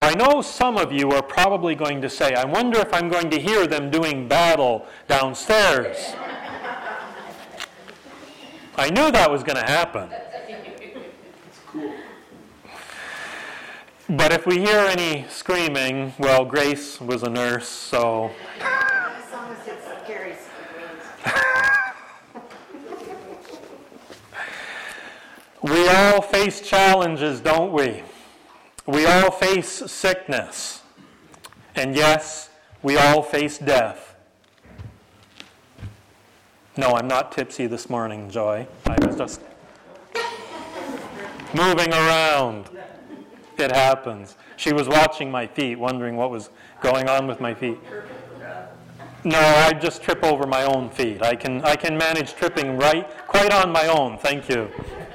I know some of you are probably going to say, I wonder if I'm going to hear them doing battle downstairs. I knew that was going to happen. Cool. But if we hear any screaming, well, Grace was a nurse, so... As long as it's Gary's We all face challenges, don't we? We all face sickness. And yes, we all face death. No, I'm not tipsy this morning, Joy. I was just moving around. It happens. She was watching my feet, wondering what was going on with my feet. No, I just trip over my own feet. I can manage tripping quite on my own. Thank you.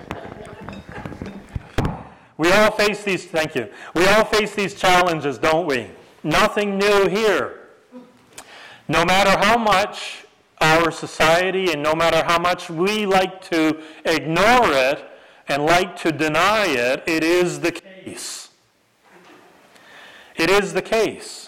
We all face these. Thank you. We all face these challenges, don't we? Nothing new here. No matter how much our society and no matter how much we like to ignore it and like to deny it, it is the case. It is the case.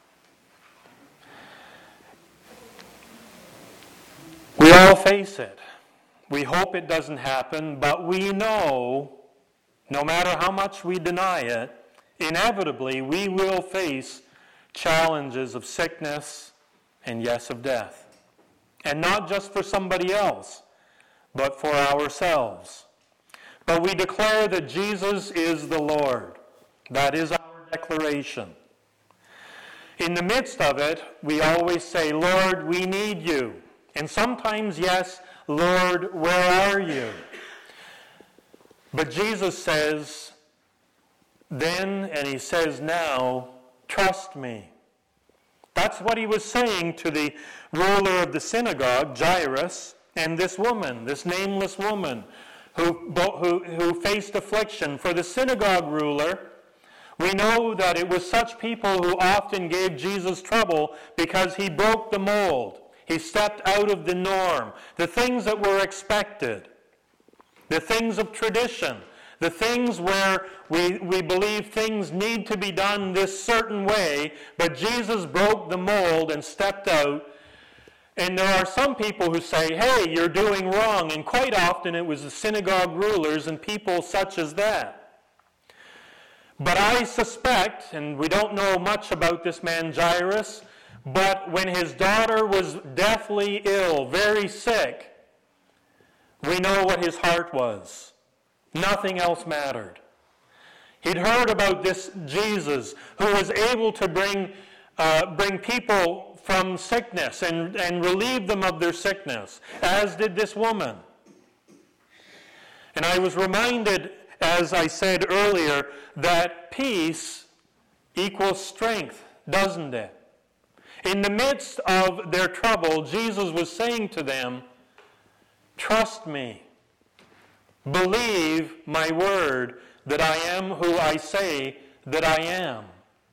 We all face it. We hope it doesn't happen, but we know, no matter how much we deny it, inevitably we will face challenges of sickness and, yes, of death. And not just for somebody else, but for ourselves. But we declare that Jesus is the Lord. That is our declaration. In the midst of it, we always say, Lord, we need you. And sometimes, yes, Lord, where are you? But Jesus says then, and he says now, trust me. That's what he was saying to the ruler of the synagogue, Jairus, and this woman, this nameless woman, who faced affliction. For the synagogue ruler, we know that it was such people who often gave Jesus trouble because he broke the mold. He stepped out of the norm, the things that were expected, the things of tradition, the things where we believe things need to be done this certain way, but Jesus broke the mold and stepped out. And there are some people who say, hey, you're doing wrong, and quite often it was the synagogue rulers and people such as that. But I suspect, and we don't know much about this man Jairus, but when his daughter was deathly ill, very sick, we know what his heart was. Nothing else mattered. He'd heard about this Jesus who was able to bring people from sickness and relieve them of their sickness, as did this woman. And I was reminded, as I said earlier, that peace equals strength, doesn't it? In the midst of their trouble, Jesus was saying to them, trust me. Believe my word that I am who I say that I am.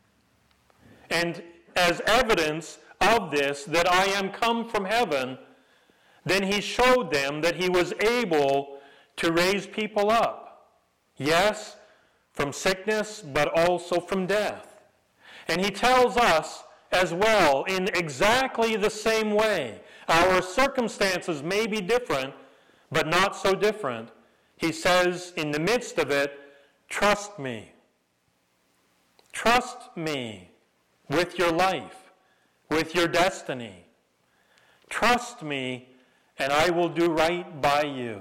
And as evidence of this, that I am come from heaven, then he showed them that he was able to raise people up. Yes, from sickness, but also from death. And he tells us as well in exactly the same way. Our circumstances may be different, but not so different. He says in the midst of it, trust me. Trust me with your life, with your destiny. Trust me, and I will do right by you.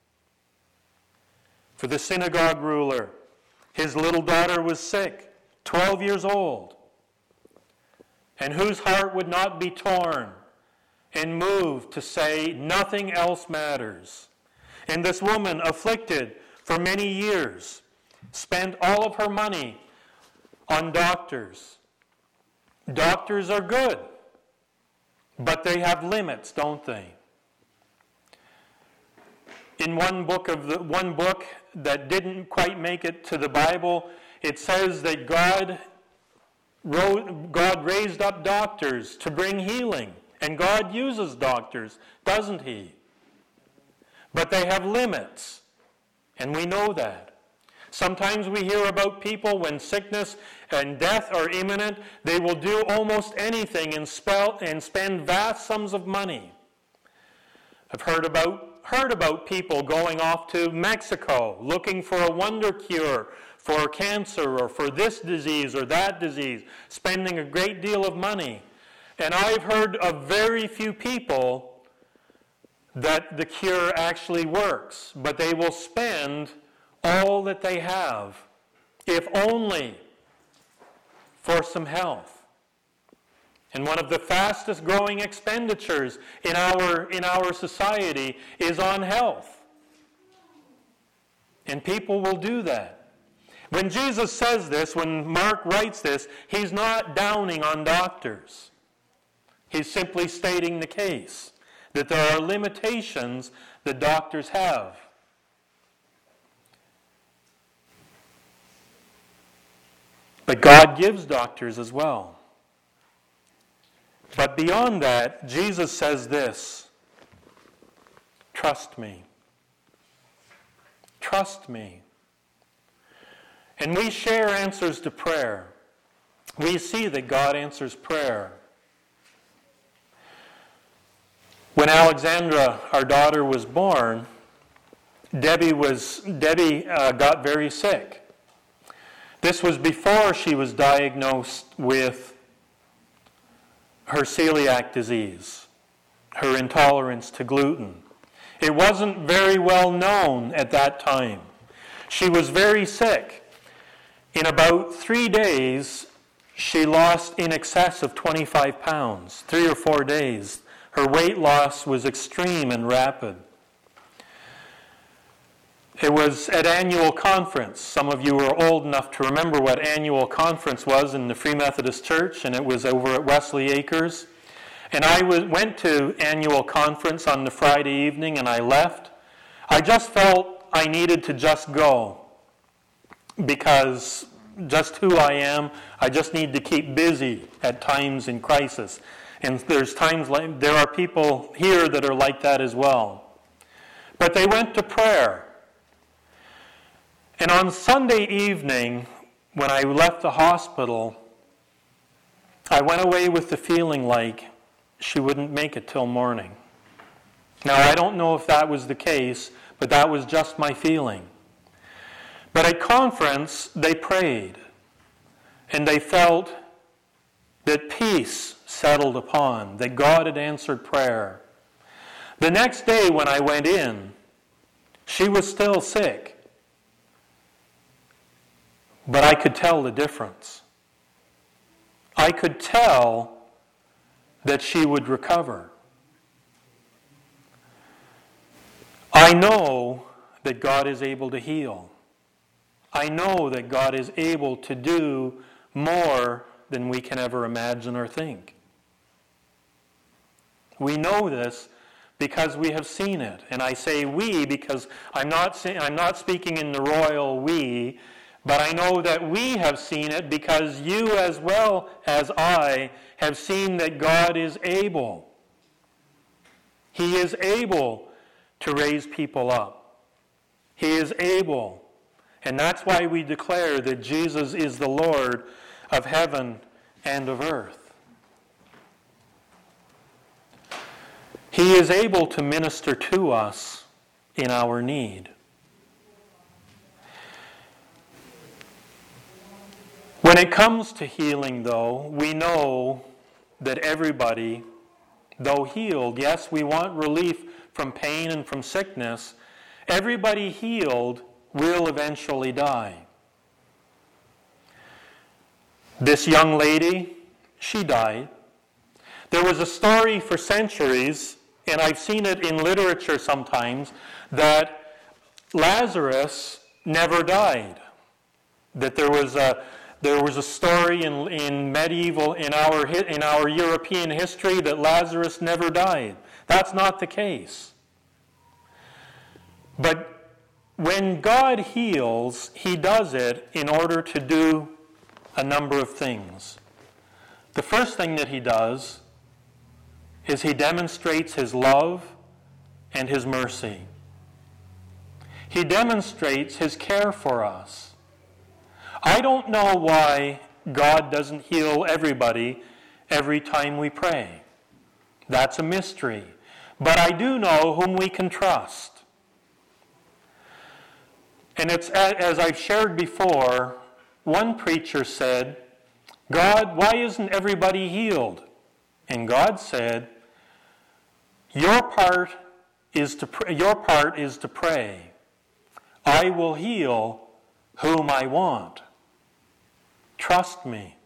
For the synagogue ruler, his little daughter was sick, 12 years old, and whose heart would not be torn and moved to say nothing else matters. And this woman, afflicted for many years, spent all of her money on doctors. Doctors are good, but they have limits, don't they? In one book that didn't quite make it to the Bible, it says that God raised up doctors to bring healing. And God uses doctors, doesn't he? But they have limits, and we know that. Sometimes we hear about people when sickness and death are imminent, they will do almost anything and spend vast sums of money. I've heard about people going off to Mexico looking for a wonder cure for cancer or for this disease or that disease, spending a great deal of money. And I've heard of very few people that the cure actually works, but they will spend all that they have, if only for some health. And one of the fastest growing expenditures in our society is on health. And people will do that. When Jesus says this, when Mark writes this, he's not downing on doctors. He's simply stating the case, that there are limitations that doctors have. But God gives doctors as well. But beyond that, Jesus says this: trust me. Trust me. And we share answers to prayer. We see that God answers prayer. When Alexandra, our daughter, was born, Debbie got very sick. This was before she was diagnosed with her celiac disease, her intolerance to gluten. It wasn't very well known at that time. She was very sick. In about 3 days, she lost in excess of 25 pounds, 3 or 4 days. Her weight loss was extreme and rapid. It was at annual conference. Some of you are old enough to remember what annual conference was in the Free Methodist Church, and it was over at Wesley Acres. And I went to annual conference on the Friday evening, and I left. I just felt I needed to just go, because just who I am, I just need to keep busy at times in crisis. And there's times like there are people here that are like that as well. But they went to prayer. And on Sunday evening, when I left the hospital, I went away with the feeling like she wouldn't make it till morning. Now, I don't know if that was the case, but that was just my feeling. But at conference, they prayed, and they felt that peace settled upon, that God had answered prayer. The next day when I went in, she was still sick. But I could tell the difference. I could tell that she would recover. I know that God is able to heal. I know that God is able to do more than we can ever imagine or think. We know this because we have seen it. And I say we because I'm not speaking in the royal we, but I know that we have seen it because you as well as I have seen that God is able. He is able to raise people up. He is able. And that's why we declare that Jesus is the Lord of heaven and of earth. He is able to minister to us in our need. When it comes to healing, though, we know that everybody, though healed, yes, we want relief from pain and from sickness, everybody healed will eventually die. This young lady, she died. There was a story for centuries, and I've seen it in literature sometimes, that Lazarus never died. That there was a story in our European history that Lazarus never died. That's not the case. But when God heals, He does it in order to do a number of things. The first thing that He does is He demonstrates His love and His mercy. He demonstrates His care for us. I don't know why God doesn't heal everybody every time we pray. That's a mystery. But I do know whom we can trust. And it's as I've shared before, one preacher said, God, why isn't everybody healed? And God said, your part is to pray. I will heal whom I want. Trust me.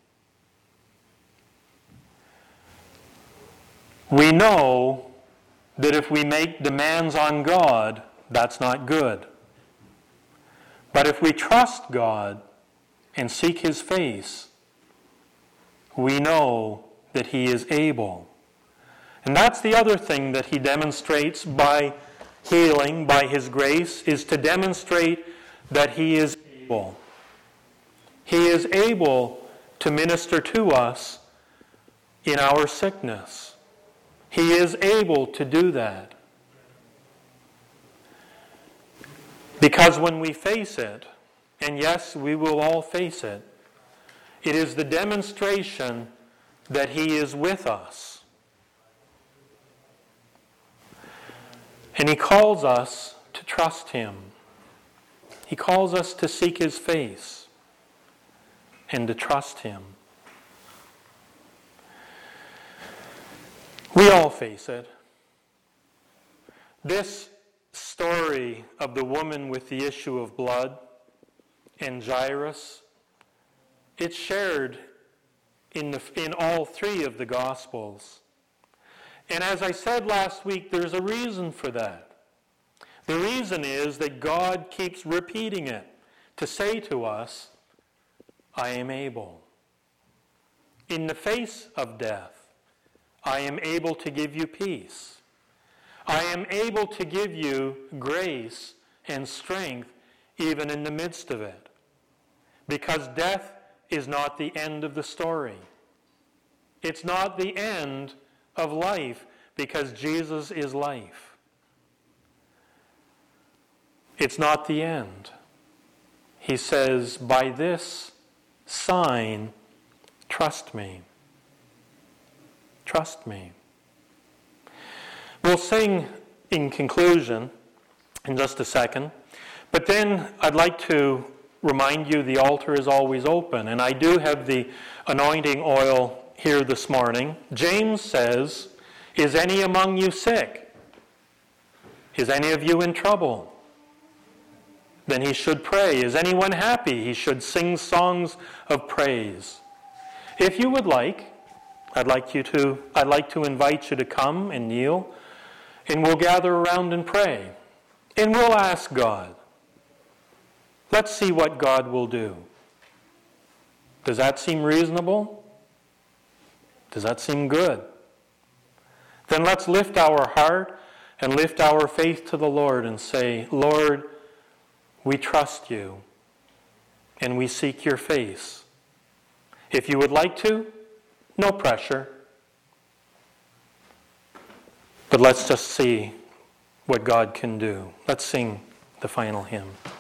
We know that if we make demands on God, that's not good. But if we trust God and seek His face, we know that He is able. And that's the other thing that He demonstrates by healing, by His grace, is to demonstrate that He is able. He is able to minister to us in our sickness. He is able to do that. Because when we face it, and yes, we will all face it, it is the demonstration that He is with us. And He calls us to trust Him. He calls us to seek His face and to trust Him. We all face it. This story of the woman with the issue of blood and Jairus, it's shared in all three of the Gospels. And as I said last week, there's a reason for that. The reason is that God keeps repeating it to say to us, I am able. In the face of death, I am able to give you peace. I am able to give you grace and strength even in the midst of it. Because death is not the end of the story. It's not the end of life, because Jesus is life. It's not the end. He says, by this sign, trust me. Trust me. We'll sing in conclusion in just a second, but then I'd like to remind you the altar is always open, and I do have the anointing oil here this morning. James says, is any among you sick? Is any of you in trouble? Then he should pray. Is anyone happy? He should sing songs of praise. If you would like, I'd like to invite you to come and kneel, and we'll gather around and pray. And we'll ask God. Let's see what God will do. Does that seem reasonable? Does that seem good? Then let's lift our heart and lift our faith to the Lord and say, Lord, we trust you and we seek your face. If you would like to, no pressure. But let's just see what God can do. Let's sing the final hymn.